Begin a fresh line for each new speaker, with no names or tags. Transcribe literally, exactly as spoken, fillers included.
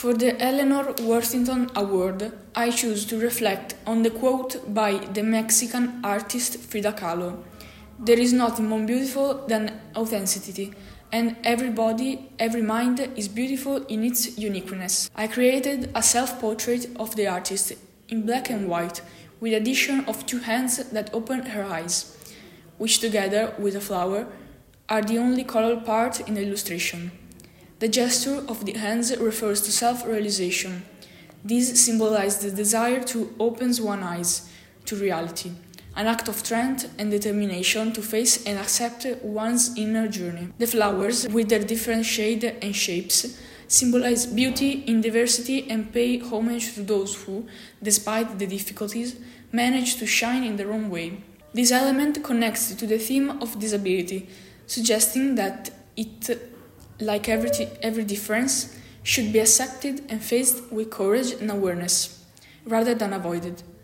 For the Eleanor Worthington Award, I choose to reflect on the quote by the Mexican artist Frida Kahlo. There is nothing more beautiful than authenticity, and every body, every mind is beautiful in its uniqueness. I created a self-portrait of the artist in black and white, with the addition of two hands that open her eyes, which together with a flower are the only colored part in the illustration. The gesture of the hands refers to self-realization. These symbolize the desire to open one's eyes to reality, an act of strength and determination to face and accept one's inner journey. The flowers, with their different shades and shapes, symbolize beauty in diversity and pay homage to those who, despite the difficulties, manage to shine in their own way. This element connects to the theme of disability, suggesting that it, like every, every difference, should be accepted and faced with courage and awareness, rather than avoided.